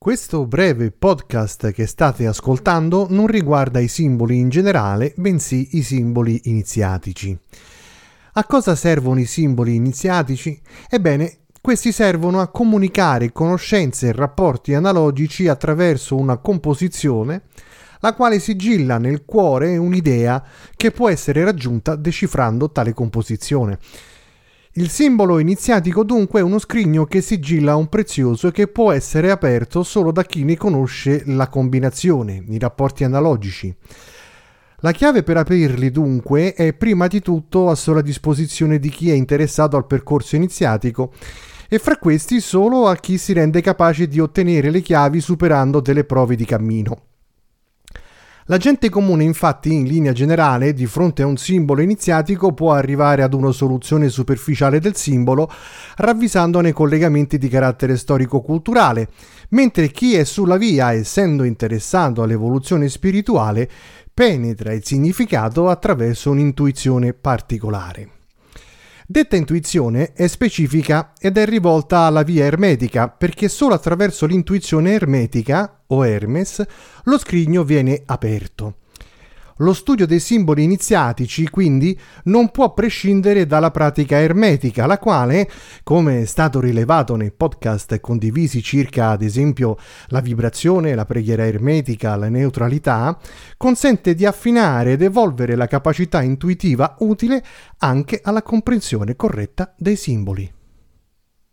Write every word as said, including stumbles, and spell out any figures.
Questo breve podcast che state ascoltando non riguarda i simboli in generale, bensì i simboli iniziatici. A cosa servono i simboli iniziatici? Ebbene, questi servono a comunicare conoscenze e rapporti analogici attraverso una composizione, la quale sigilla nel cuore un'idea che può essere raggiunta decifrando tale composizione. Il simbolo iniziatico dunque è uno scrigno che sigilla un prezioso e che può essere aperto solo da chi ne conosce la combinazione, i rapporti analogici. La chiave per aprirli dunque è prima di tutto a sola disposizione di chi è interessato al percorso iniziatico e fra questi solo a chi si rende capace di ottenere le chiavi superando delle prove di cammino. La gente comune infatti in linea generale di fronte a un simbolo iniziatico può arrivare ad una soluzione superficiale del simbolo ravvisandone collegamenti di carattere storico-culturale, mentre chi è sulla via essendo interessato all'evoluzione spirituale penetra il significato attraverso un'intuizione particolare. Detta intuizione è specifica ed è rivolta alla via ermetica perché solo attraverso l'intuizione ermetica, o Hermes, lo scrigno viene aperto. Lo studio dei simboli iniziatici, quindi, non può prescindere dalla pratica ermetica, la quale, come è stato rilevato nei podcast condivisi circa, ad esempio, la vibrazione, la preghiera ermetica, la neutralità, consente di affinare ed evolvere la capacità intuitiva utile anche alla comprensione corretta dei simboli.